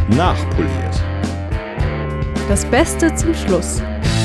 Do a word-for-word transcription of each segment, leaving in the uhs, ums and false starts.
Nachpoliert. Das Beste zum Schluss.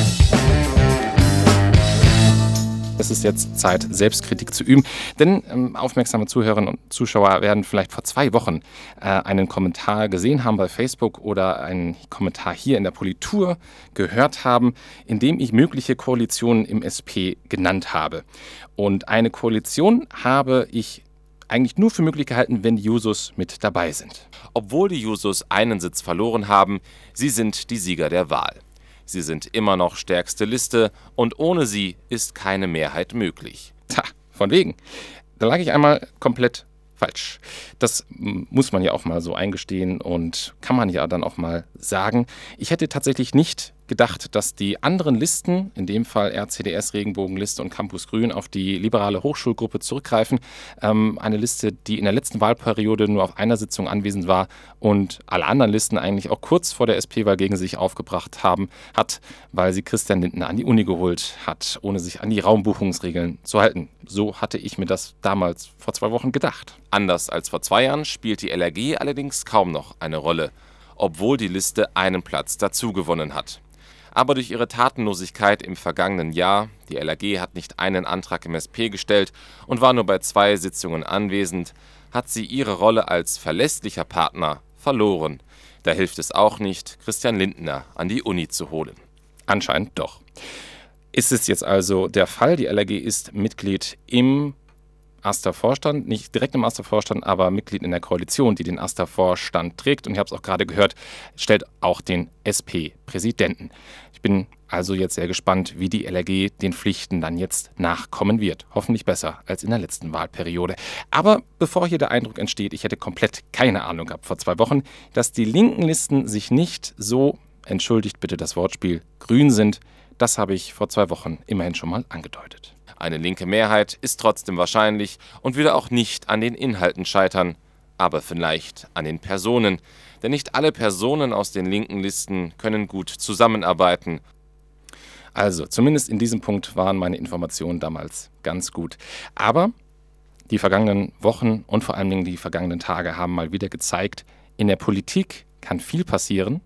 Es ist jetzt Zeit, Selbstkritik zu üben, denn ähm, aufmerksame Zuhörerinnen und Zuschauer werden vielleicht vor zwei Wochen äh, einen Kommentar gesehen haben bei Facebook oder einen Kommentar hier in der Politur gehört haben, in dem ich mögliche Koalitionen im S P genannt habe. Und eine Koalition habe ich eigentlich nur für möglich gehalten, wenn die Jusos mit dabei sind. Obwohl die Jusos einen Sitz verloren haben, sie sind die Sieger der Wahl. Sie sind immer noch stärkste Liste und ohne sie ist keine Mehrheit möglich. Tja, von wegen. Da lag ich einmal komplett falsch. Das muss man ja auch mal so eingestehen und kann man ja dann auch mal sagen. Ich hätte tatsächlich nicht gedacht, dass die anderen Listen, in dem Fall R C D S, Regenbogenliste und Campus Grün, auf die liberale Hochschulgruppe zurückgreifen. Ähm, eine Liste, die in der letzten Wahlperiode nur auf einer Sitzung anwesend war und alle anderen Listen eigentlich auch kurz vor der S P-Wahl gegen sich aufgebracht haben, hat, weil sie Christian Lindner an die Uni geholt hat, ohne sich an die Raumbuchungsregeln zu halten. So hatte ich mir das damals vor zwei Wochen gedacht. Anders als vor zwei Jahren spielt die L R G allerdings kaum noch eine Rolle, obwohl die Liste einen Platz dazugewonnen hat. Aber durch ihre Tatenlosigkeit im vergangenen Jahr, die L R G hat nicht einen Antrag im S P gestellt und war nur bei zwei Sitzungen anwesend, hat sie ihre Rolle als verlässlicher Partner verloren. Da hilft es auch nicht, Christian Lindner an die Uni zu holen. Anscheinend doch. Ist es jetzt also der Fall, die L R G ist Mitglied im AStA-Vorstand, nicht direkt im AStA-Vorstand, aber Mitglied in der Koalition, die den AStA-Vorstand trägt. Und ich habe es auch gerade gehört, stellt auch den S P-Präsidenten. Ich bin also jetzt sehr gespannt, wie die L R G den Pflichten dann jetzt nachkommen wird. Hoffentlich besser als in der letzten Wahlperiode. Aber bevor hier der Eindruck entsteht, ich hätte komplett keine Ahnung gehabt vor zwei Wochen, dass die linken Listen sich nicht so, entschuldigt bitte das Wortspiel, grün sind, das habe ich vor zwei Wochen immerhin schon mal angedeutet. Eine linke Mehrheit ist trotzdem wahrscheinlich und würde auch nicht an den Inhalten scheitern, aber vielleicht an den Personen. Denn nicht alle Personen aus den linken Listen können gut zusammenarbeiten. Also, zumindest in diesem Punkt waren meine Informationen damals ganz gut. Aber die vergangenen Wochen und vor allen Dingen die vergangenen Tage haben mal wieder gezeigt, in der Politik kann viel passieren,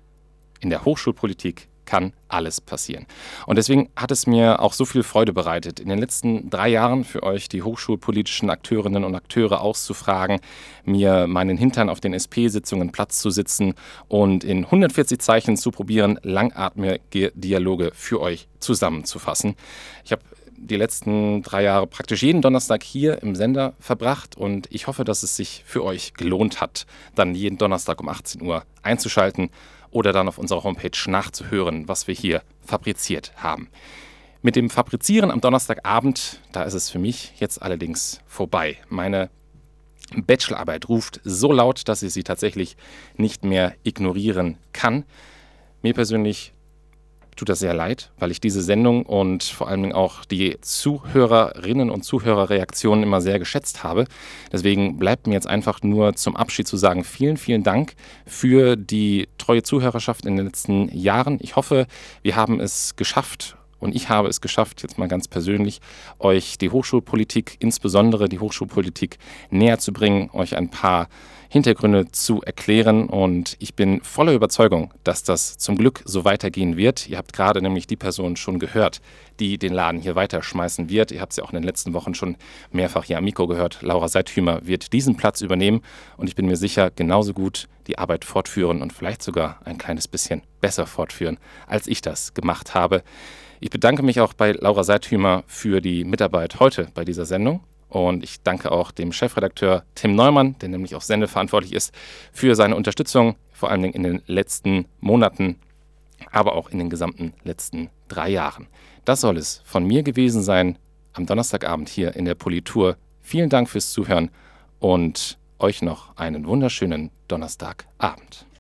in der Hochschulpolitik kann alles passieren. Und deswegen hat es mir auch so viel Freude bereitet, in den letzten drei Jahren für euch die hochschulpolitischen Akteurinnen und Akteure auszufragen, mir meinen Hintern auf den S P-Sitzungen Platz zu sitzen und in hundertvierzig Zeichen zu probieren, langatmige Dialoge für euch zusammenzufassen. Ich habe die letzten drei Jahre praktisch jeden Donnerstag hier im Sender verbracht und ich hoffe, dass es sich für euch gelohnt hat, dann jeden Donnerstag um achtzehn Uhr einzuschalten oder dann auf unserer Homepage nachzuhören, was wir hier fabriziert haben. Mit dem Fabrizieren am Donnerstagabend, da ist es für mich jetzt allerdings vorbei. Meine Bachelorarbeit ruft so laut, dass ich sie tatsächlich nicht mehr ignorieren kann. Mir persönlich tut das sehr leid, weil ich diese Sendung und vor allem auch die Zuhörerinnen und Zuhörerreaktionen immer sehr geschätzt habe. Deswegen bleibt mir jetzt einfach nur zum Abschied zu sagen, vielen, vielen Dank für die treue Zuhörerschaft in den letzten Jahren. Ich hoffe, wir haben es geschafft und ich habe es geschafft, jetzt mal ganz persönlich, euch die Hochschulpolitik, insbesondere die Hochschulpolitik näher zu bringen, euch ein paar Hintergründe zu erklären und ich bin voller Überzeugung, dass das zum Glück so weitergehen wird. Ihr habt gerade nämlich die Person schon gehört, die den Laden hier weiterschmeißen wird. Ihr habt sie auch in den letzten Wochen schon mehrfach hier am Mikro gehört. Laura Seithümer wird diesen Platz übernehmen und ich bin mir sicher, genauso gut die Arbeit fortführen und vielleicht sogar ein kleines bisschen besser fortführen, als ich das gemacht habe. Ich bedanke mich auch bei Laura Seithümer für die Mitarbeit heute bei dieser Sendung. Und ich danke auch dem Chefredakteur Tim Neumann, der nämlich auch sendeverantwortlich ist, für seine Unterstützung, vor allem in den letzten Monaten, aber auch in den gesamten letzten drei Jahren. Das soll es von mir gewesen sein am Donnerstagabend hier in der Politur. Vielen Dank fürs Zuhören und euch noch einen wunderschönen Donnerstagabend.